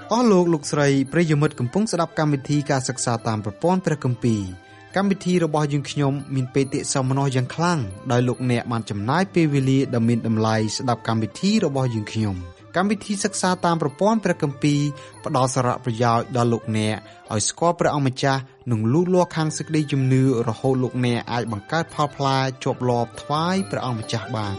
អស់លោកលោកស្រីប្រិយមិត្តកំពុងស្ដាប់កម្មវិធីការសិក្សាតាមប្រព័ន្ធព្រះគម្ពីរកម្មវិធីរបស់យើងខ្ញុំមានបេតិសោមនស្សយ៉ាងខ្លាំងដោយលោកអ្នកបានចំណាយពេលវេលាដ៏មានតម្លៃស្ដាប់កម្មវិធីរបស់យើងខ្ញុំកម្មវិធីសិក្សាតាមប្រព័ន្ធព្រះគម្ពីរផ្ដល់សារៈប្រយោជន៍ដល់លោកអ្នកឲ្យស្គាល់ព្រះអង្គម្ចាស់និងលូតលាស់ខាងសេចក្តីជំនឿរហូតលោកអ្នកអាចបង្កើតផលផ្លែជាប់លាប់ថ្វាយព្រះអង្គម្ចាស់បាន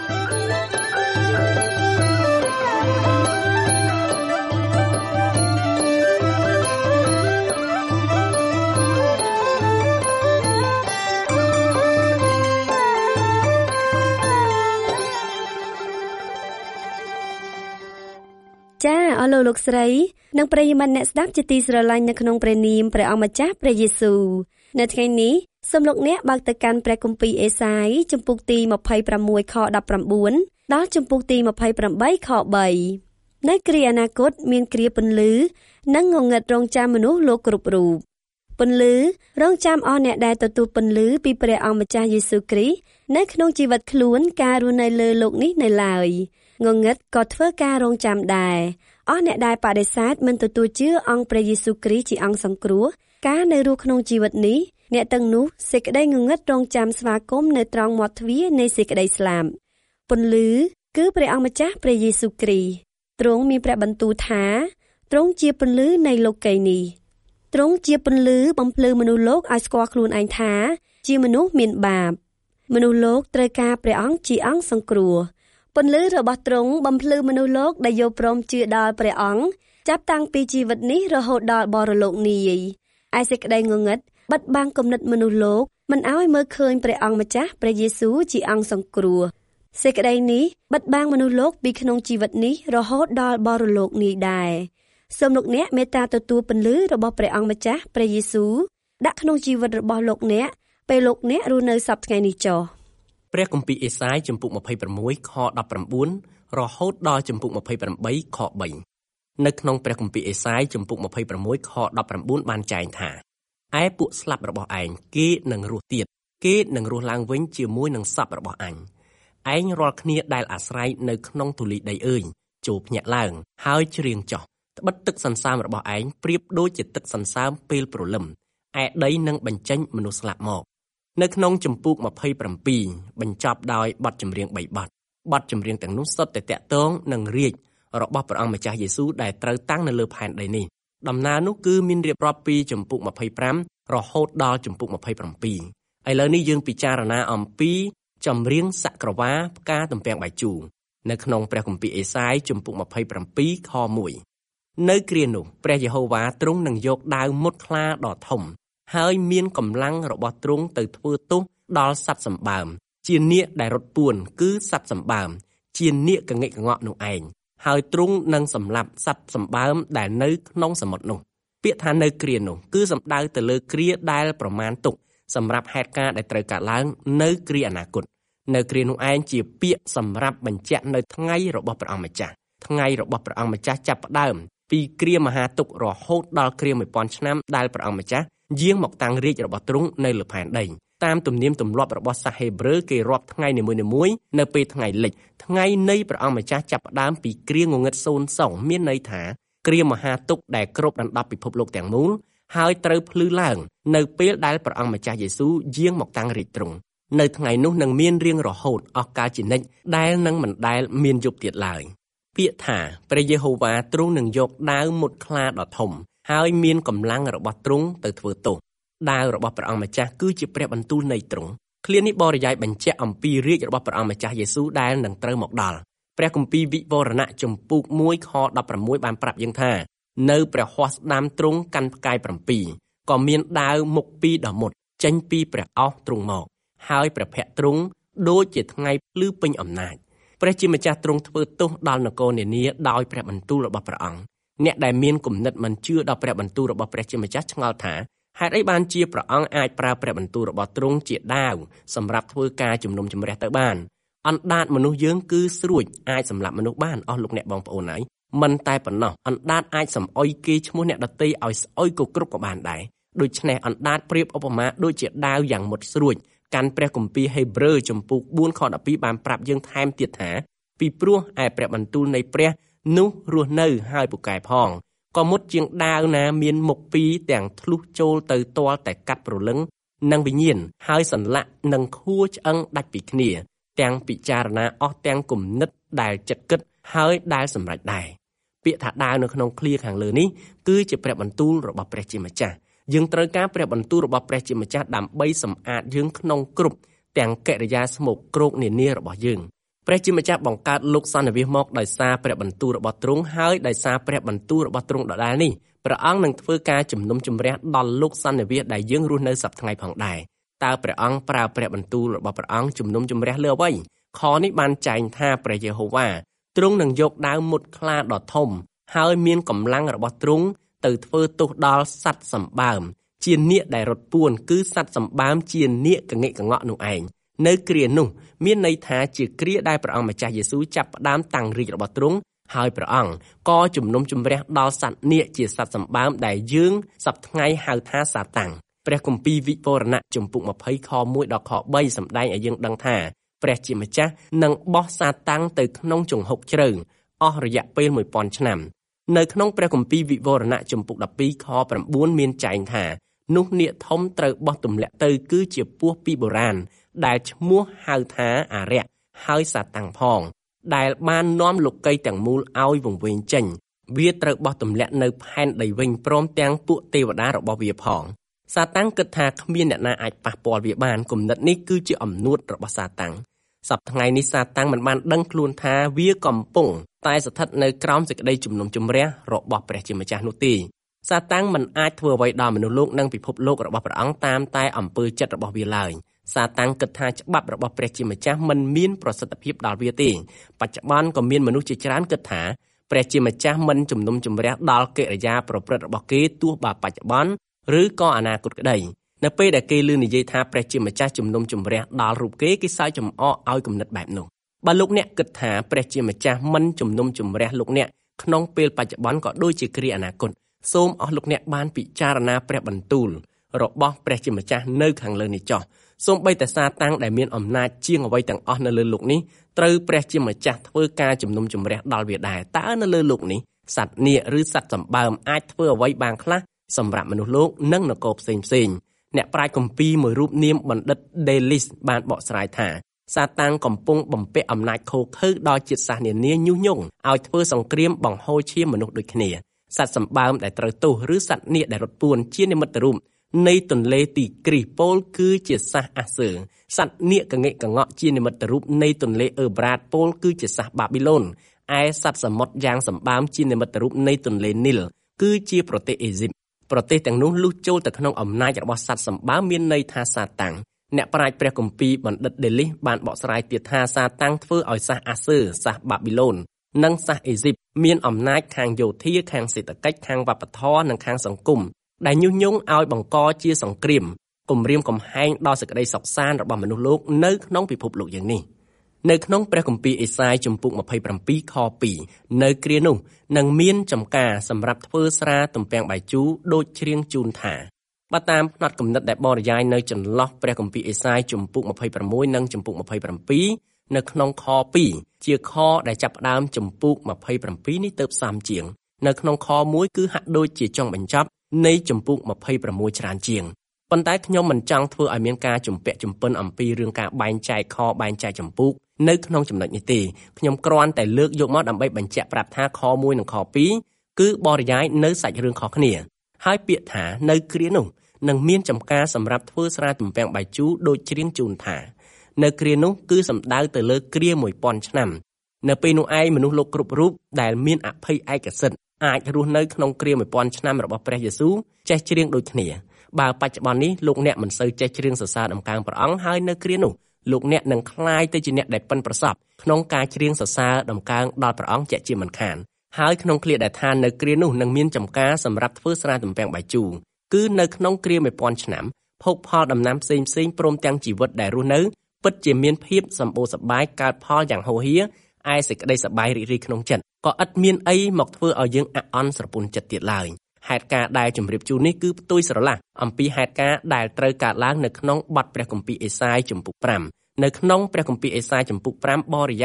ចាអស់លោកស្រីនិងប្រិយមិត្តអ្នកស្ដាប់ជាទីស្រឡាញ់នៅក្នុងព្រះនាមព្រះអង្គម្ចាស់ព្រះយេស៊ូវនៅថ្ងៃនេះសូមលោកអ្នកបើកទៅកាន់ព្រះគម្ពីរអេសាយជំពូកទី26ខ19ដល់ជំពូកទី28ខ3នៅគ្រាអនាគតមានគ្រាពន្លឺនិងងងឹតរងចាំមនុស្សលោកគ្រប់រូបពន្លឺរងចាំអស់អ្នកដែលទទួលពន្លឺពីព្រះអង្គម្ចាស់យេស៊ូវគ្រីស្ទនៅក្នុងជីវិតខ្លួនការរស់នៅលើโลกនេះនៅឡើយងងឹតក៏ធ្វើការរងចាំដែរអស់អ្នកដែលបដិសេធមិនទទួលជឿអង្គព្រះយេស៊ូវគ្រីស្ទជាអង្គសង្គ្រោះការនៅរស់ក្នុងជីវិតនេះអ្នកទាំងនោះសេចក្តីងងឹតរងចាំស្វាគមន៍នៅត្រង់មាត់ទ្វារនៃសេចក្តីស្លាប់ពន្លឺគឺព្រះអង្គម្ចាស់ព្រះយេស៊ូវគ្រីស្ទទ្រង់មានព្រះបន្ទូលថាទ្រង់ជាពន្លឺនៃលោកីយ៍នេះទ្រង់ជាពន្លឺបំភ្លឺមនុស្សលោកឲ្យស្គាល់ខ្លួនឯងថាជាមនុស្សមានបាបមនុស្សលោកត្រូវការព្រះអង្គជាអង្គសង្គ្រោះពន្លឺរបស់ទ្រង់បំភ្លឺមនុស្សលោកដែលយល់ព្រមជឿដល់ព្រះអង្គចាប់តាំងពីជីវិតនេះរហូតដល់បរលោកនាយឯសេចក្តីងងឹតបិទបាំងគំនិតមនុស្សលោកមិនឲ្យមើលឃើញព្រះអង្គម្ចាស់ព្រះយេស៊ូវជាអង្គសង្គ្រោះសេចក្តីនេះបិទបាំងមនុស្សលោកពីក្នុងជីវិតនេះរហូតដល់បរលោកនាយដែរសូមលោកអ្នកមេត្តាទទួលពន្លឺរបស់ព្រះអង្គម្ចាស់ព្រះយេស៊ូវដាក់ក្នុងជីវិតរបស់លោកអ្នកពេលលោកអ្នករស់នៅសប្តាហ៍ថ្ងៃនេះចុះព្រះគម្ពីរអេសាយជំពូក26ខ19រហូតដល់ជំពូក28ខ3នៅក្នុងព្រះគម្ពីរអេសាយជំពូក26ខ19បានចែងថាឯពួកស្លាប់របស់ឯងគេនឹងរស់ទៀតគេនឹងរស់ឡើងវិញជាមួយនឹងសពរបស់អញឯងរាល់គ្នាដែលអាស្រ័យនៅក្នុងធូលីដីអើយចូលភ្ញាក់ឡើងហើយច្រៀងចុះត្បិតទឹកសន្សើមរបស់ឯងប្រៀបដូចជាទឹកសន្សើមពេលព្រលឹមឯដីនឹងបញ្ចេញមនុស្សស្លាប់មកនៅក្នុងជំពូក27បញ្ចប់ដោយបទចម្រៀង3បទចម្រៀងទាំងនោះសុទ្ធតែតាក់ទងនឹងរាជ្យរបស់ព្រះអង្គម្ចាស់យេស៊ូវដែលត្រូវតាំងនៅលើផែនដីនេះដំណើរនោះគឺមានរៀបរាប់ពីជំពូក25រហូតដល់ជំពូក27ឥឡូវនេះយើងពិចារណាអំពីចម្រៀងសក្រវាផ្កាទំពាំងបាយជូរនៅក្នុងព្រះគម្ពីរអេសាយជំពូក27ខ1នៅគ្រានោះព្រះយេហូវ៉ាទ្រង់នឹងយកដាវមុតខ្លាដ៏ធំហើយមានកម្លាំងរបស់ទ្រង់ទៅធ្វើទោសដល់សត្វសម្បើមជានាគដែលរត់ពួនគឺសត្វសម្បើមជានាគកងិកកងក់នោះឯងហើយទ្រង់នឹងសម្លាប់សត្វសម្បើមដែលនៅក្នុងសមុទ្រនោះពាក្យថានៅគ្រានោះគឺសំដៅទៅលើគ្រាដែលប្រមាណទុកសម្រាប់ហេតុការណ៍ដែលត្រូវកើតឡើងនៅគ្រាអនាគតនៅគ្រានោះឯងជាពាក្យសម្រាប់បញ្ជាក់នៅថ្ងៃរបស់ព្រះអង្គម្ចាស់ថ្ងៃរបស់ព្រះអង្គម្ចាស់ចាប់ផ្ដើមពីគ្រាមហាទុក្ខរហូតដល់គ្រា1000ឆ្នាំដែលព្រះអង្គម្ចាស់យាងមកតាំងរាជរបស់ទ្រង់នៅលើផែនដីតាមទំនៀមទម្លាប់របស់សាសហេប្រឺគេរាប់ថ្ងៃនីមួយៗនៅពេលថ្ងៃលិចថ្ងៃនៃព្រះអង្គម្ចាស់ចាប់ផ្ដើមពីគ្រាងងឹតសូន្យសងមានន័យថាគ្រាមហាទុក្ខដែលគ្របដណ្ដប់ពិភពលោកទាំងមូលហើយត្រូវភ្លឺឡើងនៅពេលដែលព្រះអង្គម្ចាស់យេស៊ូវយាងមកតាំងរាជទ្រង់នៅថ្ងៃនោះនឹងមានរៀងរហូតអស់កលជានិច្ចដែលនឹងមិនដែលមានយប់ទៀតឡើយពាក្យថាព្រះយេហូវ៉ាទ្រង់នឹងយកដាវមុតខ្លាដ៏ធំហើយមានកម្លាំងរបស់ទ្រង់ទៅធ្វើទោសដាវរបស់ព្រះអង្គម្ចាស់គឺជាព្រះបន្ទូលនៃទ្រង់ឃ្លានេះបរិយាយបញ្ជាក់អំពីរាជរបស់ព្រះអង្គម្ចាស់យេស៊ូវដែលនឹងត្រូវមកដល់ព្រះគម្ពីរវិវរណៈជំពូក1ខ16បានប្រាប់យើងថានៅព្រះហស្ថស្ដាំទ្រង់កាន់ផ្កាយ7ក៏មានដាវមុខ2ដ៏មុតចេញពីព្រះអោសទ្រង់មកហើយព្រះភ័ក្ត្រទ្រង់ដូចជាថ្ងៃភ្លឺពេញអំណាចព្រះជាម្ចាស់ទ្រង់ធ្វើទោសដល់នគរនានាដោយព្រះបន្ទូលរបស់ព្រះអង្គអ្នកដែលមានគំនិតមិនជឿដល់ព្រះបន្ទូលរបស់ព្រះជាម្ចាស់ឆ្ងល់ថាហេតុអីបានជាព្រះអង្គអាចប្រើព្រះបន្ទូលរបស់ទ្រង់ជាដាវសម្រាប់ធ្វើការជំនុំជម្រះទៅបានអណ្ដាតមនុស្សយើងគឺស្រួចអាចសម្លាប់មនុស្សបានអស់លោកអ្នកបងប្អូនហើយមិនតែប៉ុណ្ណោះអណ្ដាតអាចសំអុយគេឈ្មោះអ្នកដទៃឲ្យស្អុយក៏គ្រប់ក៏បានដែរដូច្នេះអណ្ដាតប្រៀបឧបមាដូចជាដាវយ៉ាងមុតស្រួចកាន់ព្រះគម្ពីរហេព្រើរជំពូក4ខ12បានប្រាប់យើងថែមទៀតថាពីព្រោះឯព្រះបន្ទូលនៃព្រះនោះរស់នៅហើយពូកែផងក៏មុតជាងដាវណាមានមុខពីរទាំងធ្លុះចូលទៅទាល់តែកាត់ព្រលឹងនិងវិញ្ញាណហើយសន្លាក់និងខួរឆ្អឹងដាច់ពីគ្នាទាំងពិចារណាអស់ទាំងគំនិតដែលចិត្តគិតហើយដែលសម្រេចដែរពាក្យថាដាវនៅក្នុងឃ្លាខាងលើនេះគឺជាព្រះបន្ទូលរបស់ព្រះជាម្ចាស់យើងត្រូវការព្រះបន្ទូលរបស់ព្រះជាម្ចាស់ដើម្បីសម្អាតយើងក្នុងគ្រប់ទាំងកិរិយាស្មុគគ្រោកនានារបស់យើងព្រះជាម្ចាស់បង្កើតលោកសន្និវាសមកដោយសារព្រះបន្ទូលរបស់ទ្រង់ហើយដោយសារព្រះបន្ទូលរបស់ទ្រង់ដដែលនេះព្រះអង្គនឹងធ្វើការជំនុំជម្រះដល់លោកសន្និវាសដែលយើងរស់នៅសប្តាហ៍ថ្ងៃផងដែរតើព្រះអង្គប្រើព្រះបន្ទូលរបស់ព្រះអង្គជំនុំជម្រះលើអ្វីខនេះបានចែងថាព្រះយេហូវ៉ាទ្រង់នឹងយកដាវមុតខ្លាដ៏ធំហើយមានកម្លាំងរបស់ទ្រង់ទៅធ្វើទោសដល់សត្វសម្បើមជានាគដែលរត់ពួនគឺសត្វសម្បើមជានាគកងិកកងក់នោះឯងនៅគ្រានោះមានន័យថាជាគ្រាដែលព្រះអង្គម្ចាស់យេស៊ូវចាប់ផ្ដើមតាំងរាជរបស់ទ្រង់ហើយព្រះអង្គក៏ជំនុំជម្រះដល់សត្វនាគជាសត្វសម្បើមដែលយើងសប្តាហ៍ថ្ងៃហៅថាសាតាំងព្រះគម្ពីរវិវរណៈជំពូក20ខ1ដល់ខ3សម្ដែងឲ្យយើងដឹងថាព្រះជាម្ចាស់នឹងបោះសាតាំងទៅក្នុងជង្ហុកជ្រៅអស់រយៈពេល 1000 ឆ្នាំនៅក្នុងព្រះគម្ពីរវិវរណៈជំពូក12ខ9មានចែងថានោះនាគធំត្រូវបោះទម្លាក់ទៅគឺជាពស់ពីបុរាណដែលឈ្មោះហៅថាអារក្សហើយសាតាំងផងដែលបាននាំលោកីទាំងមូលឲ្យវង្វេងចេញវាត្រូវបោះទម្លាក់នៅផែនដីវិញព្រមទាំងពួកទេវតារបស់វាផងសាតាំងគិតថាគ្មានអ្នកណាអាចប៉ះពាល់វាបានគំនិតនេះគឺជាអំនួតរបស់សាតាំងសប្តាហ៍ថ្ងៃនេះសាតាំងមិនបានដឹងខ្លួនថាវាកំពុងតែស្ថិតនៅក្រោមសេចក្តីជំនុំជម្រះរបស់ព្រះជាម្ចាស់នោះទេសាតាំងមិនអាចធ្វើអ្វីដល់មនុស្សលោកនិងពិភពលោករបស់ព្រះអង្គតាមតែអំពើចិត្តរបស់វាឡើយសាតាំងគិតថាច្បាប់របស់ព្រះជាម្ចាស់មិនមានប្រសិទ្ធភាពដល់វាទេបច្ចុប្បន្នក៏មានមនុស្សជាច្រើនគិតថាព្រះជាម្ចាស់មិនជំនុំជម្រះដល់កិរិយាប្រព្រឹត្តរបស់គេទោះបើបច្ចុប្បន្នឬក៏អនាគតក្តីនៅពេលដែលគេឮនិយាយថាព្រះជាម្ចាស់ជំនុំជម្រះដល់រូបគេសើចចំអកឲ្យគំនិតបែបនោះបើលោកអ្នកគិតថាព្រះជាម្ចាស់មិនជំនុំជម្រះលោកអ្នកក្នុងពេលបច្ចុប្បន្នក៏ដូចជាគ្រាអនាគតសូមអស់លោកអ្នកបានពិចារណាព្រះបន្ទូលរបស់ព្រះជាម្ចាស់នៅខាងលើនេះចុះសូម្បីតែសាតាំងដែលមានអំណាចជាងអ្វីទាំងអស់នៅលើលោកនេះត្រូវព្រះជាម្ចាស់ធ្វើការជំនុំជម្រះដល់វាដែរតើនៅលើលោកនេះសត្វនាគឬសត្វសម្បើមអាចធ្វើអ្វីបានខ្លះសម្រាប់មនុស្សលោកនិងនគរផ្សេងៗអ្នកប្រាជ្ញគម្ពីរមួយរូបនាមបណ្ឌិត Dalis បានបកស្រាយថាសាតាំងកំពុងបំពាក់អំណាចឃោរឃៅដល់ជាតិសាសន៍នានាញុះញង់ឲ្យធ្វើសង្គ្រាមបង្ហូរឈាមមនុស្សដូចគ្នាសត្វសម្បើមដែលត្រូវទោសឬសត្វនាគដែលរត់ពួនជានិមិត្តរូបនៃទន្លេទីគ្រីសពោលគឺជាសាសអាសឺសត្វនាគកងិកកងក់ជានិមិត្តរូបនៃទន្លេអឺប្រាតពោលគឺជាសាសបាប៊ីឡូនឯសត្វសមុទ្រយ៉ាងសម្បើមជានិមិត្តរូបនៃទន្លេនីលគឺជាប្រទេសអេស៊ីបប្រទេសទាំងនោះលុះចូលទៅក្នុងអំណាចរបស់សត្វសម្បើមមានន័យថាសាតាំងអ្នកប្រាជ្ញព្រះគម្ពីរបណ្ឌិត Dalis បានបកស្រាយទៀតថាសាតាំងធ្វើឲ្យសាសអាសឺសាសបាប៊ីឡូននិងសាសអេស៊ីបមានអំណាចខាងយោធាខាងសេដ្ឋកិច្ចខាងវប្បធម៌និងខាងសង្គមដែលញុះញង់ឲ្យបង្កជាសង្គ្រាមគំរាមកំហែងដល់សេចក្តីសុខសាន្តរបស់មនុស្សលោកនៅក្នុងពិភពលោកយ៉ាងនេះនៅក្នុងព្រះគម្ពីរអេសាយជំពូក27ខ2នៅគ្រានោះនឹងមានចំការសម្រាប់ធ្វើស្រាទំពាំងបាយជូរដូចច្រៀងជូនថាបើតាមផ្នត់គំនិតដែលបរិយាយនៅចន្លោះព្រះគម្ពីរអេសាយជំពូក26និងជំពូក27នៅក្នុងខ2ជាខដែលចាប់ផ្ដើមជំពូក27នេះទៅផ្សំជាងនៅក្នុងខ1គឺហាក់ដូចជាចុងបញ្ចប់នៃជំពូក26ច្រើនជាងប៉ុន្តែខ្ញុំមិនចង់ធ្វើឲ្យមានការជំពាក់ជំពិនអំពីរឿងការបែងចែកខបែងចែកជំពូកនៅក្នុងចំណុចនេះទេខ្ញុំគ្រាន់តែលើកយកមកដើម្បីបញ្ជាក់ប្រាប់ថាខ1និងខ2គឺបរិយាយនៅសាច់រឿងខុសគ្នាហើយពាក្យថានៅគ្រានោះនឹងមានចំការសម្រាប់ធ្វើស្រាទំពាំងបាយជូរដូចច្រៀងជូនថានៅគ្រានោះគឺសំដៅទៅលើគ្រា 1000 ឆ្នាំនៅពេលនោះឯងមនុស្សលោកគ្រប់រូបដែលមានអភ័យឯកសិទ្ធិអាចរស់នៅក្នុងគ្រា 1000 ឆ្នាំរបស់ព្រះយេស៊ូវចេះច្រៀងដូចគ្នាបើបច្ចុប្បន្ននេះលោកអ្នកមិនសូវចេះច្រៀងសរសើរដំណើរព្រះអង្គហើយនៅគ្រានោះលោកអ្នកនឹងក្លាយទៅជាអ្នកដែលប៉ិនប្រសប់ក្នុងការច្រៀងសរសើរដំណើរដល់ព្រះអង្គជាក់ជាមិនខានហើយក្នុងឃ្លាដែលថានៅគ្រានោះនឹងមានចំការសម្រាប់ធ្វើស្រាទំពាំងបាយជូរគឺនៅក្នុងគ្រា 1000 ឆ្នាំភោគផលដំណាំផ្សេងៗព្រមទាំងជីវិតដែលរស់នៅពិតជាមានភាពសម្បូរសប្បាយកើតផលយ៉ាងហូរហៀឯសេចក្តីសប្បាយរីករាយក្នុងចិត្តក៏ឥតមានអីមកធ្វើឲ្យយើងអាក់អន់ស្រពន់ចិត្តទៀតឡើយហេតុការណ៍ដែលជម្រាបជូននេះគឺផ្ទុយស្រឡះអំពីហេតុការណ៍ដែលត្រូវកើតឡើងនៅក្នុងបទព្រះគម្ពីរអេសាយជំពូក5នៅក្នុងព្រះគម្ពីរអេសាយជំពូក5បរិយាយ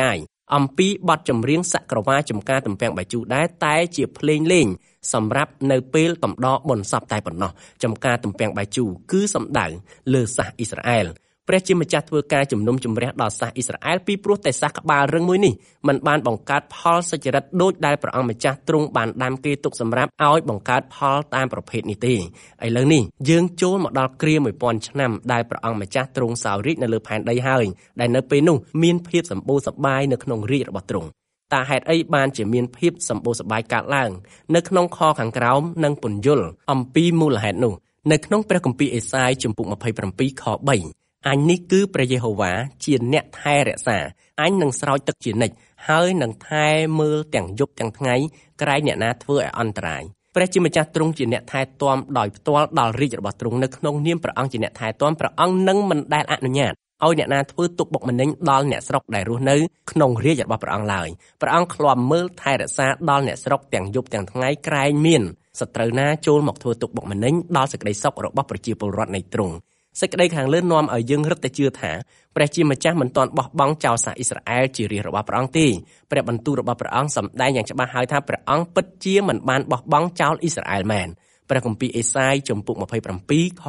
អំពីបទចម្រៀងសក្រវាចំការទំពាំងបាយជូរដែរតែជាភ្លេងលេងសម្រាប់នៅពេលកំដរបុណ្យសពតែប៉ុណ្ណោះចំការទំពាំងបាយជូរគឺសំដៅលើសាសអ៊ីស្រាអែលព្រះជាម្ចាស់ធ្វើការជំនុំជម្រះដល់សាសអ៊ីស្រាអែលពីព្រោះតែសាសក្បាលរឹងមួយនេះมันបានបង្កើតផលសុចរិតដូចដែលព្រះអង្គម្ចាស់ទ្រង់បានដាំគេទុកសម្រាប់ឲ្យបង្កើតផលតាមប្រភេទនេះទេឥឡូវនេះយើងចូលមកដល់គ្រា1000ឆ្នាំដែលព្រះអង្គម្ចាស់ទ្រង់សោយរាជ្យនៅលើផែនដីហើយដែលនៅពេលនោះមានភាពសម្បូរសប្បាយនៅក្នុងរាជ្យរបស់ទ្រង់តើហេតុអីបានជាមានភាពសម្បូរសប្បាយកើតឡើងនៅក្នុងខខាងក្រោមនិងពន្យល់អំពីមូលហេតុនោះនៅក្នុងព្រះគម្ពីរអេសាយជំពូក27ខ3អញនេះគឺព្រះយេហូវ៉ាជាអ្នកថែរក្សាអញនឹងស្រោចទឹកជានិច្ចហើយនឹងថែមើលទាំងយប់ទាំងថ្ងៃក្រែងអ្នកណាធ្វើឲ្យអន្តរាយព្រះជាម្ចាស់ទ្រង់ជាអ្នកថែទាំដោយផ្ទាល់ដល់រាជរបស់ទ្រង់នៅក្នុងនាមព្រះអង្គជាអ្នកថែទាំព្រះអង្គនឹងមិនដែលអនុញ្ញាតឲ្យអ្នកណាធ្វើទុកបុកម្នេញដល់អ្នកស្រុកដែលរស់នៅក្នុងរាជរបស់ព្រះអង្គឡើយព្រះអង្គឃ្លាំមើលថែរក្សាដល់អ្នកស្រុកទាំងយប់ទាំងថ្ងៃក្រែងមានសត្រូវណាចូលមកធ្វើទុកបុកម្នេញដល់សេចក្តីសុខរបស់ប្រជាពលរដ្ឋនៃទ្រង់សេចក្តីខាងលើនាំឲ្យយើងរឹតតែជឿថាព្រះជាម្ចាស់មិនទាន់បោះបង់ចោលសាសអ៊ីស្រាអែលជារាជរបស់ព្រះអង្គទេព្រះបន្ទូលរបស់ព្រះអង្គសម្ដែងយ៉ាងច្បាស់ហើយថាព្រះអង្គពិតជាមិនបានបោះបង់ចោលអ៊ីស្រាអែលមែនព្រះគម្ពីរអេសាយជំពូក27ខ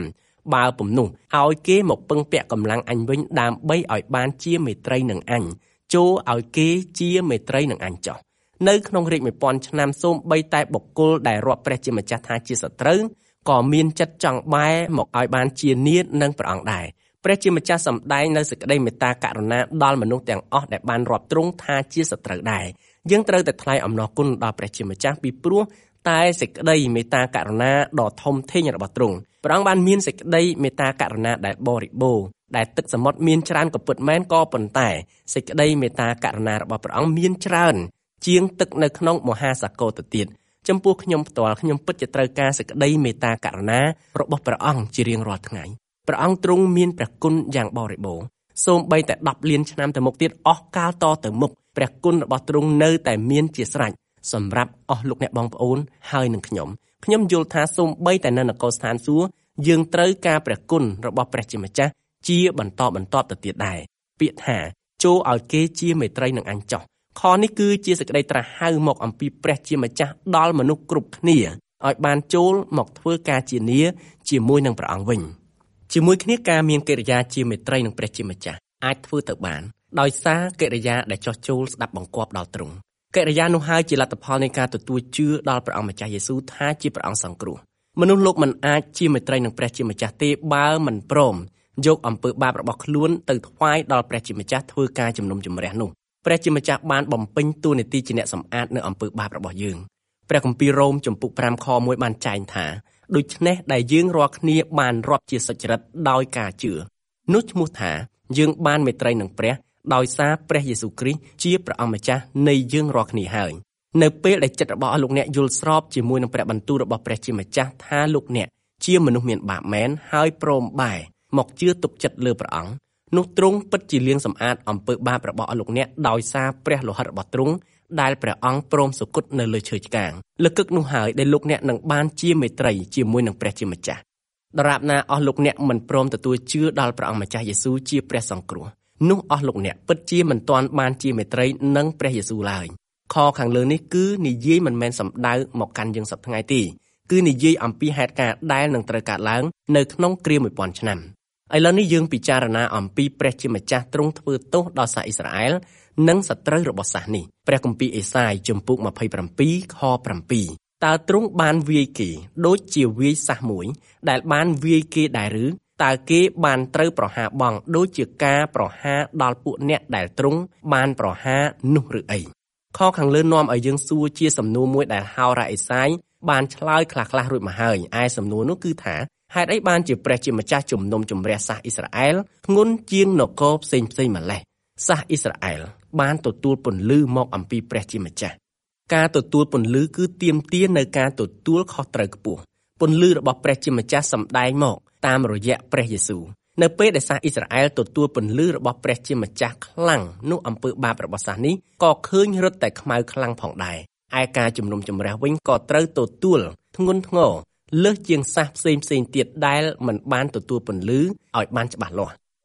5បើពុំនោះឲ្យគេមកពឹងពាក់កម្លាំងអញវិញដើម្បីឲ្យបានជាមេត្រីនឹងអញចូលឲ្យគេជាមេត្រីនឹងអញចុះនៅក្នុងរាជ1000ឆ្នាំសូម្បីតែបុគ្គលដែលរាប់ព្រះជាម្ចាស់ថាជាសត្រូវក៏មានចិត្តចង់បែរមកឲ្យបានជាញាតិនឹងព្រះអង្គដែរព្រះជាម្ចាស់សម្ដែងនៅសេចក្តីមេត្តាករុណាដល់មនុស្សទាំងអស់ដែលបានរាប់ទ្រង់ថាជាសត្រូវដែរយើងត្រូវតែថ្លែងអំណរគុណដល់ព្រះជាម្ចាស់ពីព្រោះតែសេចក្តីមេត្តាករុណាដ៏ធំធេងរបស់ទ្រង់ព្រះអង្គបានមានសេចក្តីមេត្តាករុណាដែលបរិបូរណ៍ដែលទឹកសមុទ្រមានច្រើនក៏ពិតមែនក៏ប៉ុន្តែសេចក្តីមេត្តាករុណារបស់ព្រះអង្គមានច្រើនជាងទឹកនៅក្នុងមហាសាគរទៅទៀតចំពោះខ្ញុំផ្ទាល់ខ្ញុំពិតជាត្រូវការសេចក្តីមេត្តាករុណារបស់ព្រះអង្គជារៀងរាល់ថ្ងៃព្រះអង្គទ្រង់មានព្រះគុណយ៉ាងបរិបូរណ៍សូម្បីតែ10លានឆ្នាំទៅមុខទៀតអស់កាលតទៅមុខព្រះគុណរបស់ទ្រង់នៅតែមានជាស្រេចសម្រាប់អស់លោកអ្នកបងប្អូនហើយនឹងខ្ញុំយល់ថាសូម្បីតែនៅនគរស្ថានសួគ៌យើងត្រូវការព្រះគុណរបស់ព្រះជាម្ចាស់ជាបន្តទៅទៀតដែរពាក្យថាចូលឲ្យគេជាមេត្រីនឹងអញចុះខនេះគឺជាសេចក្តីត្រាស់ហៅមកអំពីព្រះជាម្ចាស់ដល់មនុស្សគ្រប់គ្នាឲ្យបានចូលមកធ្វើការជានីជាមួយនឹងព្រះអង្គវិញជាមួយគ្នាការមានកិរិយាជាមេត្រីនឹងព្រះជាម្ចាស់អាចធ្វើទៅបានដោយសារកិរិយាដែលចោះចូលស្ដាប់បង្គាប់ដល់ទ្រង់កិរិយានោះហើយជាលទ្ធផលនៃការទទួលជឿដល់ព្រះអង្គម្ចាស់យេស៊ូវថាជាព្រះអង្គសង្គ្រោះមនុស្សលោកមិនអាចជាមេត្រីនឹងព្រះជាម្ចាស់ទេបើមិនព្រមយកអំពើបាបរបស់ខ្លួនទៅថ្វាយដល់ព្រះជាម្ចាស់ធ្វើការជំនុំជម្រះនោះព្រះជាម្ចាស់បានបំពេញតួនាទីជាអ្នកសម្អាតនៅអំពើបាបរបស់យើងព្រះគម្ពីររ៉ូមជំពូក5ខ1បានចែងថាដូច្នេះដែលយើងរាល់គ្នាបានរាប់ជាសុចរិតដោយការជឿនោះឈ្មោះថាយើងបានមេត្រីនឹងព្រះដោយសារព្រះយេស៊ូវគ្រីស្ទជាព្រះអង្គម្ចាស់នៃយើងរាល់គ្នាហើយនៅពេលដែលចិត្តរបស់លោកអ្នកយល់ស្របជាមួយនឹងព្រះបន្ទូលរបស់ព្រះជាម្ចាស់ថាលោកអ្នកជាមនុស្សមានបាបមែនហើយព្រមបែរមកជឿទុកចិត្តលើព្រះអង្គនោះទ្រង់ពិតជាលាងសម្អាតអំពើបាបរបស់លោកអ្នកដោយសារព្រះលោហិតរបស់ទ្រង់ដែលព្រះអង្គព្រមសុគតនៅលើឈើឆ្កាងលើកឹកនោះហើយដែលលោកអ្នកនឹងបានជាមេត្រីជាមួយនឹងព្រះជាម្ចាស់ដរាបណាអស់លោកអ្នកមិនព្រមទទួលជឿដល់ព្រះអង្គម្ចាស់យេស៊ូវជាព្រះសង្គ្រោះនោះអស់លោកអ្នកពិតជាមិនទាន់បានជាមេត្រីនឹងព្រះយេស៊ូវឡើយខខាងលើនេះគឺនិយាយមិនមែនសំដៅមកកាន់យើងសប្តាហ៍ថ្ងៃទេគឺនិយាយអំពីហេតុការណ៍ដែលនឹងត្រូវកើតឡើងនៅក្នុងគ្រា1000ឆ្នាំឥឡូវនេះយើងពិចារណាអំពីព្រះជាម្ចាស់ទ្រង់ធ្វើទោសដល់សាសអ៊ីស្រាអែលនិងសត្រូវរបស់សាសនេះព្រះគម្ពីរអេសាយជំពូក27ខ7តើទ្រង់បានវាយគេដូចជាវាយសាសមួយដែលបានវាយគេដែរឬតើគេបានត្រូវប្រហារបង់ដូចជាការប្រហារដល់ពួកអ្នកដែលទ្រង់បានប្រហារនោះឬអីខខាងលើនាំឲ្យយើងសួរជាសំណួរមួយដែលហោរ៉ាអេសាយបានឆ្លើយខ្លះៗរួចមកហើយឯសំណួរនោះគឺថាហេតុអីបានជាព្រះជាម្ចាស់ជំនុំជម្រះសាសអ៊ីស្រាអែលធ្ងន់ជាងនគរផ្សេងម្លេះសាសអ៊ីស្រាអែលបានទទួលពន្លឺមកអំពីព្រះជាម្ចាស់ការទទួលពន្លឺគឺទាមទារនៅការទទួលខុសត្រូវខ្ពស់ពន្លឺរបស់ព្រះជាម្ចាស់សម្ដែងមកតាមរយៈព្រះយេស៊ូវនៅពេលដែលសាសអ៊ីស្រាអែលទទួលពន្លឺរបស់ព្រះជាម្ចាស់ខ្លាំងនោះអំពើបាបរបស់សាសនេះក៏ឃើញរឹតតែខ្មៅខ្លាំងផងដែរឯការជំនុំជម្រះវិញក៏ត្រូវទទួលធ្ងន់ធ្ងរលើសជាងសាសផ្សេងទៀតដែលមិនបានទទួលពន្លឺឲ្យបានច្បាស់លាស់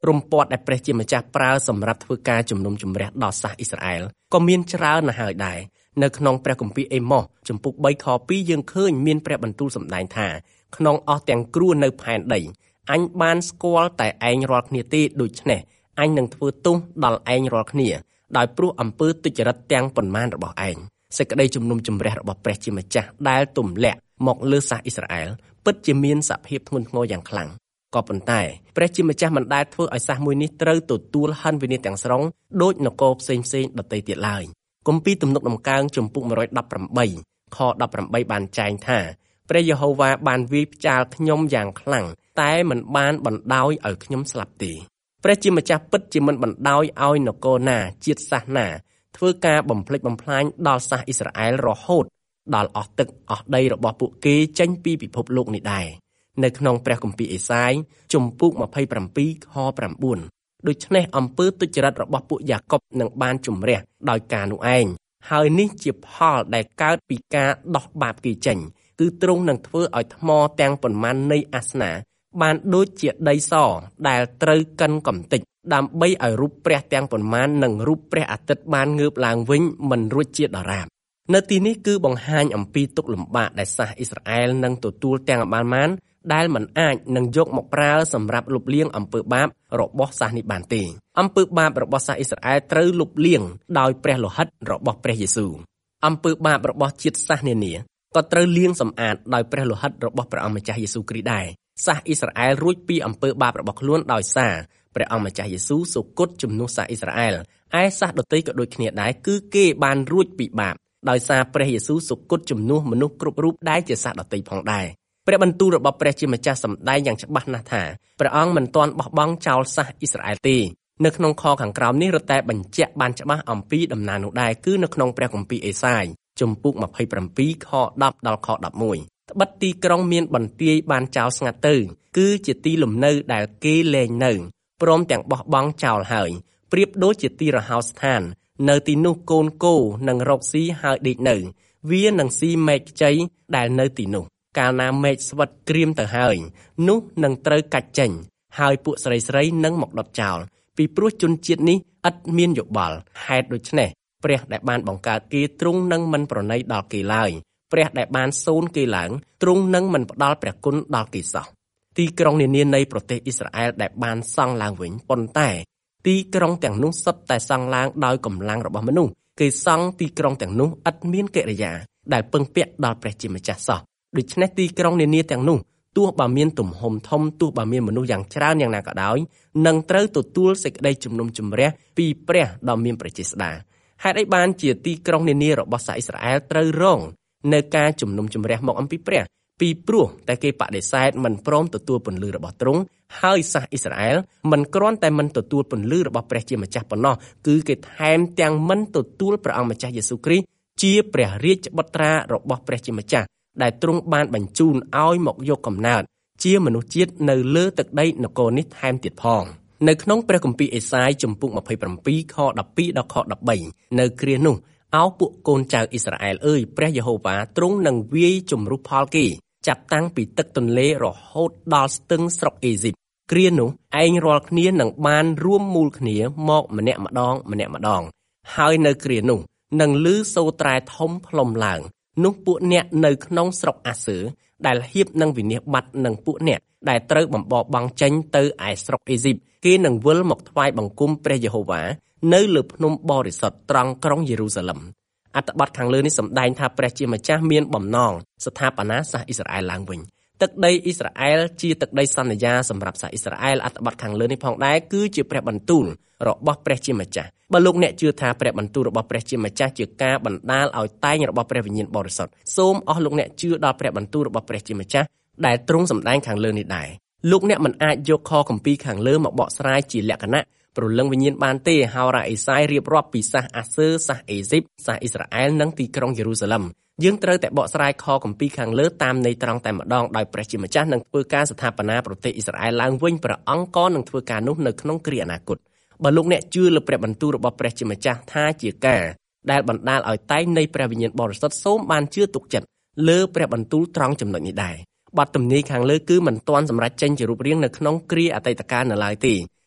រំពាត់ដែលព្រះជាម្ចាស់ប្រើសម្រាប់ធ្វើការជំនុំជម្រះដល់សាសអ៊ីស្រាអែលក៏មានច្រើនណាស់ហើយដែរនៅក្នុងព្រះគម្ពីរអេម៉ូសជំពូក3ខ2យើងឃើញមានព្រះបន្ទូលសម្ដែងថាក្នុងអស់ទាំងគ្រួនៅផែនដីអញបានស្គាល់តែឯងរាល់គ្នាទេដូច្នេះអញនឹងធ្វើទោសដល់ឯងរាល់គ្នាដោយព្រោះអំពើទុច្ចរិតទាំងប៉ុន្មានរបស់ឯងសេចក្តីជំនុំជម្រះរបស់ព្រះជាម្ចាស់ដែលទម្លាក់មកលើសាសអ៊ីស្រាអែលពិតជាមានសភាពធ្ងន់ធ្ងរយ៉ាងខ្លាំងក៏ប៉ុន្តែព្រះជាម្ចាស់មិនដែលធ្វើឲ្យសាសមួយនេះត្រូវទទួលហិនវិនាសទាំងស្រុងដូចនគរផ្សេងៗដទៃទៀតឡើយគម្ពីរទំនុកដំកើងជំពូក118ខ18បានចែងថាព្រះយេហូវ៉ាបានវាយផ្ចាលខ្ញុំយ៉ាងខ្លាំងតែមិនបានបណ្ដោយឲ្យខ្ញុំស្លាប់ទេព្រះជាម្ចាស់ពិតជាមិនបណ្ដោយឲ្យនគរណាជាតិសាសន៍ណាធ្វើការបំផ្លិចបំផ្លាញដល់សាសអ៊ីស្រាអែលរហូតដល់អស់ទឹកអស់ដីរបស់ពួកគេចេញពីពិភពលោកនេះដែរនៅក្នុងព្រះគម្ពីរអេសាយជំពូក27ខ9ដូច្នេះអំពើទុច្ចរិតរបស់ពួកយ៉ាកុបនឹងបានជំរះដោយការនោះឯងហើយនេះជាផលដែលកើតពីការដោះបាបគេចេញគឺទ្រង់នឹងធ្វើឲ្យថ្មទាំងប៉ុន្មាននៃអាសនាបានដូចជាដីសដែលត្រូវកិនកំទេចដើម្បីឲ្យរូបព្រះទាំងប៉ុន្មាននិងរូបព្រះអាទិត្យបានងើបឡើងវិញមិនរួចជាដរាបនៅទីនេះគឺបង្ហាញអំពីទុក្ខលំបាកដែលសាសអ៊ីស្រាអែលនឹងទទួលទាំងអបានមានដែលមិនអាចនឹងយកមកប្រើសម្រាប់លុបលាងអំពើបាបរបស់សាសនេះបានទេអំពើបាបរបស់សាសអ៊ីស្រាអែលត្រូវលុបលាងដោយព្រះលោហិតរបស់ព្រះយេស៊ូវអំពើបាបរបស់ជាតិសាសនានាក៏ត្រូវលាងសម្អាតដោយព្រះលោហិតរបស់ព្រះអង្គម្ចាស់យេស៊ូវគ្រីស្ទដែរសាសអ៊ីស្រាអែលរួចពីអំពើបាបរបស់ខ្លួនដោយសារព្រះអង្គម្ចាស់យេស៊ូវសុគតជំនួសសាសអ៊ីស្រាអែលឯសាសដទៃក៏ដូចគ្នាដែរគឺគេបានរួចពីបាបដោយសារព្រះយេស៊ូវសុគតជំនួសមនុស្សគ្រប់រូបដែលជាសាសដទៃផងដែរព្រះបន្ទូលរបស់ព្រះជាម្ចាស់សម្ដែងយ៉ាងច្បាស់ណាស់ថាព្រះអង្គមិនទាន់បោះបង់ចោលសាសអ៊ីស្រាអែលទេនៅក្នុងខខាងក្រោមនេះរត់តែបញ្ជាក់បានច្បាស់អំពីដំណើរនោះដែរគឺនៅក្នុងព្រះគម្ពីរអេសាយជំពូក27ខ10ដល់ខ11ត្បិតទីក្រុងមានបន្ទាយបានចោលស្ងាត់ទៅគឺជាទីលំនៅដែលគេលែងនៅព្រមទាំងបោះបង់ចោលហើយប្រៀបដូចជាទីរហោស្ថាននៅទីនោះកូនគោនឹងរកស៊ីហើយដេកនៅវានឹងស៊ីមែកខ្ចីដែលនៅទីនោះកាលណាមែកស្វិតក្រៀមទៅហើយនោះនឹងត្រូវកាច់ចេញហើយពួកស្រីៗនឹងមកដុតចោលពីព្រោះជនជាតិនេះឥតមានយោបល់ហេតុដូច្នេះព្រះដែលបានបង្កើតគេទ្រង់នឹងមិនប្រណីដល់គេឡើយព្រះដែលបានសូនគេឡើងទ្រង់នឹងមិនផ្ដល់ព្រះគុណដល់គេសោះទីក្រុងនានានៃប្រទេសអ៊ីស្រាអែលដែលបានសង់ឡើងវិញប៉ុន្តែទីក្រុងទាំងនោះសុទ្ធតែសង់ឡើងដោយកម្លាំងរបស់មនុស្សគេសង់ទីក្រុងទាំងនោះឥតមានកិរិយាដែលពឹងពាក់ដល់ព្រះជាម្ចាស់សោះដូច្នេះទីក្រុងនានាទាំងនោះទោះបើមានទំហំធំទោះបើមានមនុស្សយ៉ាងច្រើនយ៉ាងណាក៏ដោយនឹងត្រូវទទួលសេចក្តីជំនុំជម្រះពីព្រះដ៏មានព្រះចេស្តាហេតុអីបានជាទីក្រុងនានារបស់សាសអ៊ីស្រាអែលត្រូវរងនៅការជំនុំជម្រះមកអំពីព្រះពីព្រោះតែគេបដិសេធមិនព្រមទទួលពន្លឺរបស់ទ្រង់ហើយសាសអ៊ីស្រាអែលមិនគ្រាន់តែមិនទទួលពន្លឺរបស់ព្រះជាម្ចាស់ប៉ុណ្ណោះគឺគេថែមទាំងមិនទទួលព្រះអង្គម្ចាស់យេស៊ូវគ្រីស្ទជាព្រះរាជបុត្រារបស់ព្រះជាម្ចាស់ដែលទ្រង់បានបញ្ជូនឲ្យមកយកកំណើតជាមនុស្សជាតិនៅលើទឹកដីនគរនេះថែមទៀតផងនៅក្នុងព្រះគម្ពីរអេសាយជំពូក27ខ12ដល់ខ13នៅគ្រានោះអោពួកកូនចៅអ៊ីស្រាអែលអើយព្រះយេហូវ៉ាទ្រង់នឹងវាយជំរុះផលគេចាប់តាំងពីទឹកទន្លេរហូតដល់ស្ទឹងស្រុកអេស៊ីបគ្រានោះឯងរាល់គ្នានឹងបានរួមមូលគ្នាមកម្នាក់ម្ដងហើយនៅគ្រានោះនឹងឮសូរត្រែធំផ្លុំឡើងនោះពួកអ្នកនៅក្នុងស្រុកអាសឺដែលហៀបនឹងវិនាសបាត់នឹងពួកអ្នកដែលត្រូវបំបរបង់ចេញទៅឯស្រុកអេស៊ីបគេនឹងវិលមកថ្វាយបង្គំព្រះយេហូវ៉ានៅលើភ្នំបរិសុទ្ធត្រង់ក្រុងយេរូសាឡិមអត្ថបទខាងលើនេះសម្ដែងថាព្រះជាម្ចាស់មានបំណងស្ថាបនាសាសអ៊ីស្រាអែលឡើងវិញទឹកដីអ៊ីស្រាអែលជាទឹកដីសន្យាសម្រាប់សាសអ៊ីស្រាអែលអត្ថបទខាងលើនេះផងដែរគឺជាព្រះបន្ទូលរបស់ព្រះជាម្ចាស់បើលោកអ្នកជឿថាព្រះបន្ទូលរបស់ព្រះជាម្ចាស់ជាការបណ្ដាលឲ្យតែងរបស់ព្រះវិញ្ញាណបរិសុទ្ធសូមអស់លោកអ្នកជឿដល់ព្រះបន្ទូលរបស់ព្រះជាម្ចាស់ដែលទ្រង់សម្ដែងខាងលើនេះដែរលោកអ្នកមិនអាចយកខគម្ពីរខាងលើមកបកស្រាយជាលក្ខណៈព្រលឹងវិញ្ញាណបានទេហោរ៉ាអេសាយរៀបរាប់ពីសាសអាសឺសាសអេស៊ីបសាសអ៊ីស្រាអែលនិងទីក្រុងយេរូសាឡិមយើងត្រូវតែបកស្រាយខគម្ពីរខាងលើតាមន័យត្រង់តែម្ដងដោយព្រះជាម្ចាស់នឹងធ្វើការស្ថាបនាប្រទេសអ៊ីស្រាអែលឡើងវិញព្រះអង្គក៏នឹងធ្វើការនោះនៅក្នុងគ្រាអនាគតបើលោកអ្នកជឿលើព្រះបន្ទូលរបស់ព្រះជាម្ចាស់ថាជាការដែលបណ្ដាលឲ្យតែងនៃព្រះវិញ្ញាណបរិសុទ្ធសូមបានជឿទុកចិត្តលើព្រះបន្ទូលត្រង់ចំណុចនេះដែរបទទំនាយខាងលើគឺមិនទាន់សម្រេចចេញជារូបរាងនៅក្នុងគ្រាអតីតកាលនៅឡើយទេ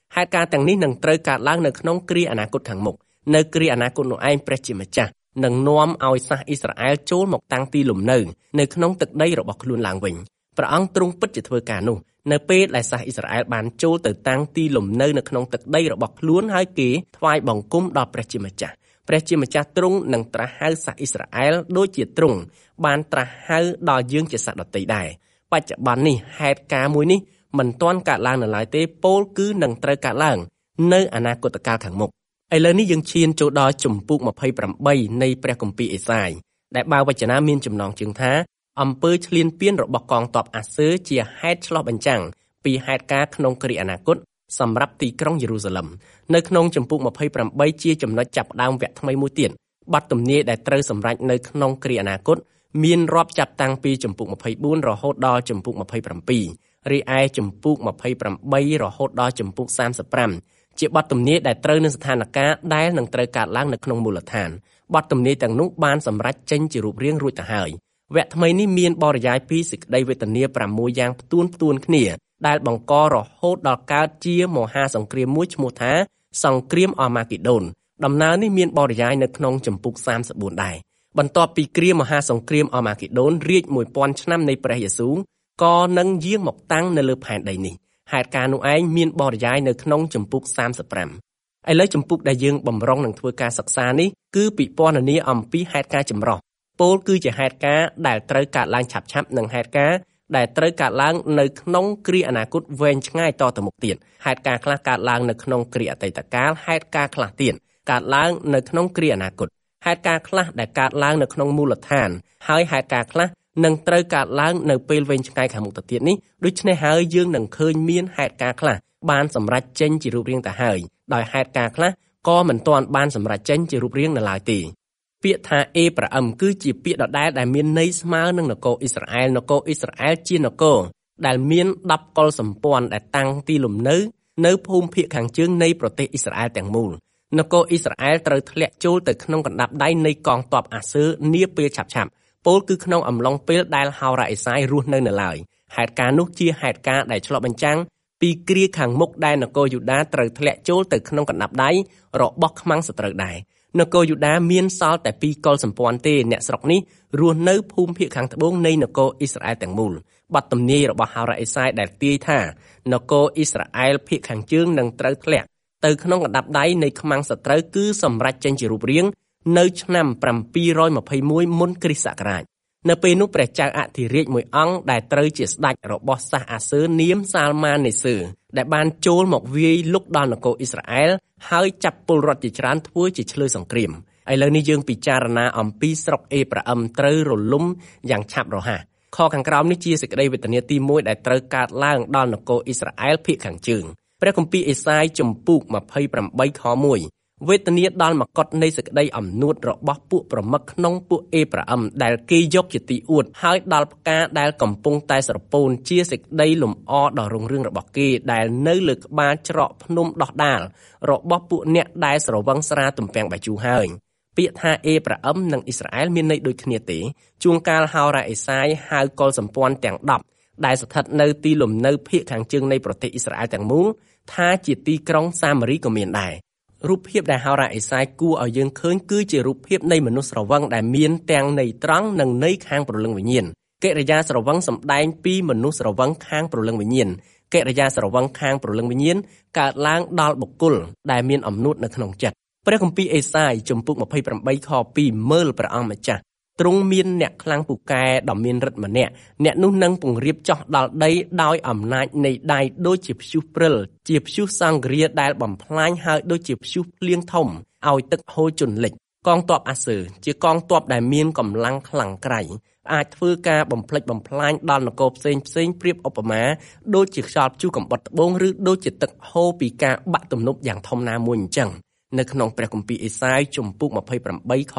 ហេតុការណ៍ទាំងនេះនឹងត្រូវកើតឡើងនៅក្នុងគ្រាអនាគតខាងមុខនៅគ្រាអនាគតនោះឯងព្រះជាម្ចាស់នឹងនាំឲ្យសាសអ៊ីស្រាអែលចូលមកតាំងទីលំនៅនៅក្នុងទឹកដីរបស់ខ្លួនឡើងវិញព្រះអង្គទ្រង់ពិតជាធ្វើការនោះនៅពេលដែលសាសអ៊ីស្រាអែលបានចូលទៅតាំងទីលំនៅនៅក្នុងទឹកដីរបស់ខ្លួនហើយគេថ្វាយបង្គំដល់ព្រះជាម្ចាស់ព្រះជាម្ចាស់ទ្រង់នឹងត្រាស់ហៅសាសអ៊ីស្រាអែលដូចជាទ្រង់បានត្រាស់ហៅដល់យើងជាសាសដទៃដែរបច្ចុប្បន្ននេះហេតុការណ៍មួយនេះមិនទាន់កើតឡើងនៅឡើយទេពោលគឺនឹងត្រូវកើតឡើងនៅអនាគតកាលខាងមុខឥឡូវនេះយើងឈានចូលដល់ជំពូក28នៃព្រះគម្ពីរអេសាយដែលបើវចនាមានចំណងជើងថាអំពើឈ្លានពានរបស់កងទ័ពអាសឺជាហេតុឆ្លោះបញ្ចាំងពីហេតុការណ៍ក្នុងគ្រាអនាគតសម្រាប់ទីក្រុងយេរូសាឡឹមនៅក្នុងជំពូក28ជាចំណុចចាប់ផ្ដើមវគ្គថ្មីមួយទៀតបទទំនាយដែលត្រូវសម្រេចនៅក្នុងគ្រាអនាគតមានរាប់ចាប់តាំងពីជំពូក24រហូតដល់ជំពូក27រីឯជំពូក28រហូតដល់ជំពូក35ជាបទទំនាយដែលត្រូវនឹងស្ថានភាពដែលនឹងត្រូវកើតឡើងនៅក្នុងមូលដ្ឋានបទទំនាយទាំងនោះបានសម្រេចចេញជារូបរាងរួចទៅហើយវគ្គថ្មីនេះមានបរិយាយពីសេចក្តីវេទនា6យ៉ាងផ្ទួនគ្នាដែលបង្ករហូតដល់កើតជាមហាសង្គ្រាមមួយឈ្មោះថាសង្គ្រាមអម៉ាហ្គីដូនដំណើរនេះមានបរិយាយនៅក្នុងជំពូក34ដែរបន្ទាប់ពីគ្រាមហាសង្គ្រាមអម៉ាហ្គីដូនរាជ1000ឆ្នាំនៃព្រះយេស៊ូវក៏នឹងយាងមកតាំងនៅលើផែនដីនេះហេតុការណ៍នោះឯងមានបរិយាយនៅក្នុងជំពូក35ឥឡូវជំពូកដែលយើងបំរុងនឹងធ្វើការសិក្សានេះគឺពិពណ៌នាអំពីហេតុការណ៍ចម្រុះពោលគឺជាហេតុការណ៍ដែលត្រូវកើតឡើងឆាប់ៗនិងហេតុការណ៍ដែលត្រូវកើតឡើងនៅក្នុងគ្រាអនាគតវែងឆ្ងាយតទៅមុខទៀតហេតុការណ៍ខ្លះកើតឡើងនៅក្នុងគ្រាអតីតកាលហេតុការណ៍ខ្លះទៀតកើតឡើងនៅក្នុងគ្រាអនាគតហេតុការណ៍ខ្លះដែលកើតឡើងនៅក្នុងមូលដ្ឋានហើយហេតុការណ៍ខ្លះនឹងត្រូវកើតឡើងនៅពេលវែងឆ្ងាយខាងមុខទៅទៀតនេះដូច្នេះហើយយើងនឹងឃើញមានហេតុការណ៍ខ្លះបានសម្រេចចេញជារូបរាងទៅហើយដោយហេតុការណ៍ខ្លះក៏មិនទាន់បានសម្រេចចេញជារូបរាងនៅឡើយទេពាក្យថាអេប្រាអឹមគឺជាពាក្យដដែលដែលមានន័យស្មើនឹងនគរអ៊ីស្រាអែលនគរអ៊ីស្រាអែលជានគរដែលមាន10កុលសម្ព័ន្ធដែលតាំងទីលំនៅភូមិភាគខាងជើងនៃប្រទេសអ៊ីស្រាអែលទាំងមូលនគរអ៊ីស្រាអែលត្រូវធ្លាក់ចូលទៅក្នុងកណ្ដាប់ដៃនៃកងទ័ពអាសឺនាពេលឆាប់ៗពោលគឺក្នុងអំឡុងពេលដែលហោរ៉ាអេសាយរស់នៅឡើយហេតុការណ៍នោះជាហេតុការណ៍ដែលឆ្លុះបញ្ចាំងពីគ្រាខាងមុខដែលនគរយូដាត្រូវធ្លាក់ចូលទៅក្នុងកណ្ដាប់ដៃរបស់ខ្មាំងសត្រូវដែរនគរយូដាមានសល់តែ2កុលសម្ព័ន្ធទេអ្នកស្រុកនេះរស់នៅភូមិភាគខាងត្បូងនៃនគរអ៊ីស្រាអែលទាំងមូលបទទំនាយរបស់ហោរ៉ាអេសាយដែលទាយថានគរអ៊ីស្រាអែលភាគខាងជើងនឹងត្រូវធ្លាក់ទៅក្នុងកណ្ដាប់ដៃនៃខ្មាំងសត្រូវគឺសម្រេចចេញជារូបរាងនៅឆ្នាំ721មុនគ្រិស្តសករាជនៅពេលនោះព្រះចៅអធិរាជមួយអង្គដែលត្រូវជាស្ដេចរបស់សាសអាសឺនាមសាលម៉ានេសឺដែលបានចូលមកវាយលុកដល់នគរអ៊ីស្រាអែលហើយចាប់ពលរដ្ឋជាច្រើនធ្វើជាឆ្លើយសង្គ្រាមឥឡូវនេះយើងពិចារណាអំពីស្រុកអេប្រាអឹមត្រូវរលំយ៉ាងឆាប់រហ័សខខាងក្រោមនេះជាសេចក្តីវេទនាទី1ដែលត្រូវកើតឡើងដល់នគរអ៊ីស្រាអែលភាគខាងជើងព្រះគម្ពីរអេសាយជំពូក28ខ1វេទនាដល់មកុដនៃសេចក្តីអំនួតរបស់ពួកប្រមឹកក្នុងពួកអេប្រាអឹមដែលគេយកជាទីអួតហើយដល់ផ្កាដែលកំពុងតែស្រពោនជាសេចក្តីលំអដ៏រុងរឿងរបស់គេដែលនៅលើក្បាលច្រកភ្នំដោះដាលរបស់ពួកអ្នកដែលស្រវឹងស្រាទំពាំងបាយជូរហើយពាក្យថាអេប្រាអឹមនិងអ៊ីស្រាអែលមានន័យដូចគ្នាទេជួនកាលហោរ៉ាអេសាយហៅកុលសម្ព័ន្ធទាំង10ដែលស្ថិតនៅទីលំនៅភាគខាងជើងនៃប្រទេសអ៊ីស្រាអែលទាំងមូលថាជាទីក្រុងសាមារីក៏មានដែររូបភាពដែលហោរ៉ាអេសាយគួរឲ្យយើងឃើញគឺជារូបភាពនៃមនុស្សស្រវឹងដែលមានទាំងន័យត្រង់និងន័យខាងព្រលឹងវិញ្ញាណកិរិយាស្រវឹងសម្ដែងពីមនុស្សស្រវឹងខាងព្រលឹងវិញ្ញាណកិរិយាស្រវឹងខាងព្រលឹងវិញ្ញាណកើតឡើងដល់បុគ្គលដែលមានអំនួតនៅក្នុងចិត្តព្រះគម្ពីរអេសាយជំពូក28ខ2មើលព្រះអង្គម្ចាស់ទ្រង់មានអ្នកខ្លាំងពូកែដ៏មានឫទ្ធិម្នាក់អ្នកនោះនឹងពង្រៀបចោះដល់ដីដោយអំណាចនៃដៃដូចជាព្យុះព្រិលជាព្យុះសង្គ្រាដែលបំផ្លាញហើយដូចជាព្យុះភ្លៀងធំឲ្យទឹកហូរជន់លិចកងទ័ពអាសឺជាកងទ័ពដែលមានកម្លាំងខ្លាំងក្រៃអាចធ្វើការបំផ្លិចបំផ្លាញដល់នគរផ្សេងប្រៀបឧបមាដូចជាខ្យល់ព្យុះកំបុតត្បូងឬដូចជាទឹកហូរពីការបាក់ទំនប់យ៉ាងធំណាមួយអញ្ចឹងនៅក្នុងព្រះគម្ពីរអេសាយជំពូក28ខ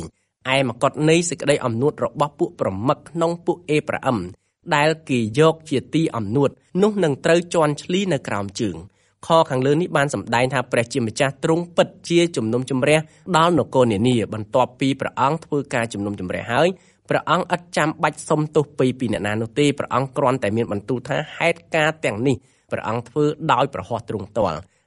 3ឯមកុដនៃសេចក្តីអំនួតរបស់ពួកប្រមឹកក្នុងពួកអេប្រាអឹមដែលគេយកជាទីអំនួតនោះនឹងត្រូវជន់ឈ្លីនៅក្រោមជើងខខាងលើនេះបានសម្ដែងថាព្រះជាម្ចាស់ទ្រង់ពិតជាជំនុំជម្រះដល់នគរនានាបន្ទាប់ពីព្រះអង្គធ្វើការជំនុំជម្រះហើយព្រះអង្គឥតចាំបាច់សុំទោសពីអ្នកណានោះទេព្រះអង្គគ្រាន់តែមានបន្ទូលថាហេតុការទាំងនេះព្រះអង្គធ្វើដោយប្រហ័សទ្រង់ផ្ទាល់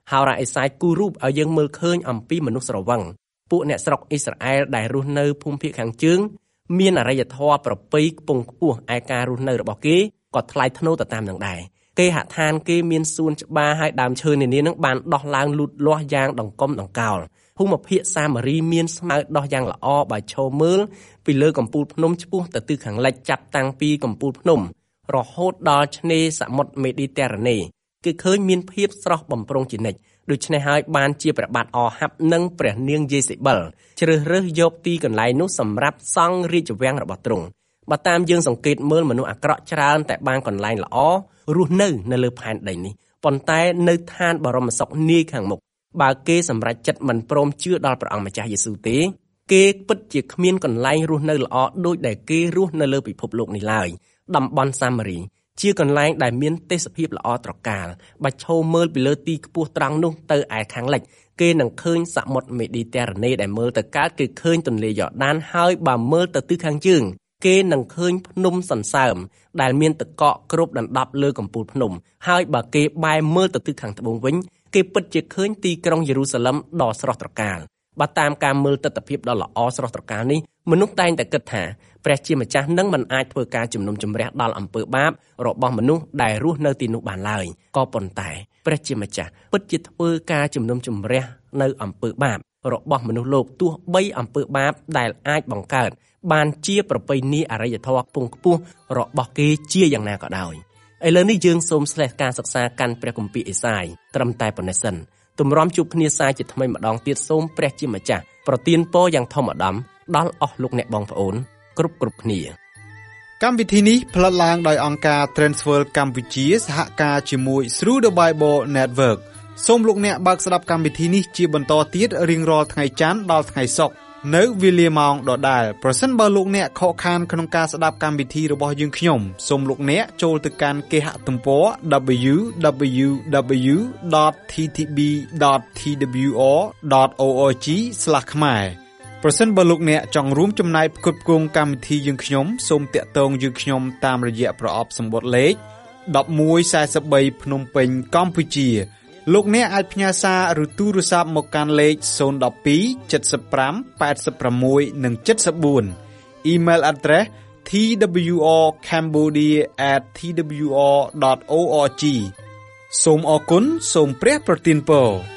ហោរ៉ាអេសាយគូរូបឲ្យយើងមើលឃើញអំពីមនុស្សស្រវឹងពួកអ្នកស្រុកអ៊ីស្រាអែលដែលរស់នៅភូមិភាគខាងជើងមានអរិយធម៌ប្រពៃខ្ពង់ខ្ពស់ឯការរស់នៅរបស់គេក៏ថ្លៃថ្នូរទៅតាមនឹងដែរគេហដ្ឋានគេមានសួនច្បារហើយដើមឈើនានានឹងបានដោះឡើងលូតលាស់យ៉ាងដង្កុំដង្កោលភូមិភាគសាមារីមានស្មៅដោះយ៉ាងល្អបើឈរមើលពីលើកំពូលភ្នំឆ្ពោះទៅទិសខាងលិចចាប់តាំងពីកំពូលភ្នំរហូតដល់ឆ្នេរសមុទ្រមេឌីទែរ៉ាណេគឺឃើញមានភាពស្រស់បំព្រងជានិច្ចដូច្នេះហើយបានជាព្រះបាទអហាប់និងព្រះនាងយេសេបិលជ្រើសរើសយកទីកន្លែងនោះសម្រាប់សង់រាជវាំងរបស់ទ្រង់បើតាមយើងសង្កេតមើលមនុស្សអាក្រក់ច្រើនតែបានកន្លែងល្អរស់នៅលើផែនដីនេះប៉ុន្តែនៅឋានបរមសុខនាយខាងមុខបើគេសម្រេចចិត្តមិនព្រមជឿដល់ព្រះអង្គម្ចាស់យេស៊ូវទេគេពិតជាគ្មានកន្លែងរស់នៅល្អដូចដែលគេរស់នៅលើពិភពលោកនេះឡើយតំបន់សាមារីជាកន្លែងដែលមានទេសភាពល្អត្រកាលបើឈរមើលពីលើទីខ្ពស់ត្រង់នោះទៅឯខាងលិចគេនឹងឃើញសមុទ្រមេឌីទែរ៉ាណេដែលមើលទៅកើតគឺឃើញទន្លេយ៉ូដានហើយបើមើលទៅទិសខាងជើងគេនឹងឃើញភ្នំសន្សើមដែលមានទឹកកកគ្របដណ្ដប់លើកំពូលភ្នំហើយបើគេបែរមើលទៅទិសខាងត្បូងវិញគេពិតជាឃើញទីក្រុងយេរូសាឡឹមដ៏ស្រស់ត្រកាលបើតាមការមើលទស្សនវិជ្ជាដ៏ល្អស្រស់ត្រកាលនេះមនុស្សតែងតែគិតថាព្រះជាម្ចាស់នឹងមិនអាចធ្វើការជំនុំជម្រះដល់អំពើបាបរបស់មនុស្សដែលរស់នៅទីនោះបានឡើយក៏ប៉ុន្តែព្រះជាម្ចាស់ពិតជាធ្វើការជំនុំជម្រះនៅអំពើបាបរបស់មនុស្សលោកទោះបីអំពើបាបដែលអាចបង្កើតបានជាប្រពៃណីអរិយធម៌ខ្ពង់ខ្ពស់របស់គេជាយ៉ាងណាក៏ដោយឥឡូវនេះយើងសូមស្លេះការសិក្សាកាន់ព្រះគម្ពីរអេសាយត្រឹមតែប៉ុណ្ណេះសិនទម្រាំជួបគ្នាសាជាថ្មីម្ដងទៀតសូមព្រះជាម្ចាស់ប្រទានពរយ៉ាងធម្មតាដល់អស់លោកអ្នកបងប្អូនគ្រប់គ្នាកម្មវិធីនេះផ្លាត់ឡើងដោយអង្គការ Transworld កម្ពុជាសហការជាមួយ Through the Bible Network សូមលោកអ្នកបើកស្ដាប់កម្មវិធីនេះជាបន្តទៀតរៀងរាល់ថ្ងៃច័ន្ទដល់ថ្ងៃសុក្រនៅវេលាម៉ោងដដែលប្រសិនបើលោកអ្នកខកខានក្នុងការស្ដាប់កម្មវិធីរបស់យើងខ្ញុំសូមលោកអ្នកចូលទៅកាន់គេហទំព័រ www.ttb.twr.org/ ខ្មែរប្រសិនបើលោកអ្នកចង់រួមចំណែកផ្គត់ផ្គង់កម្មវិធីយើងខ្ញុំសូមតាក់ទងយើងខ្ញុំតាមរយៈប្រអប់សម្បត្តិលេខ1143ភ្នំពេញកម្ពុជាលោកអ្នកអាចផ្ញើសារឬទូរស័ព្ទមកកាន់លេខ012 75 86 និង 74 Email address twrcambodia@twr.org សូមអរគុណសូមព្រះប្រទានពរ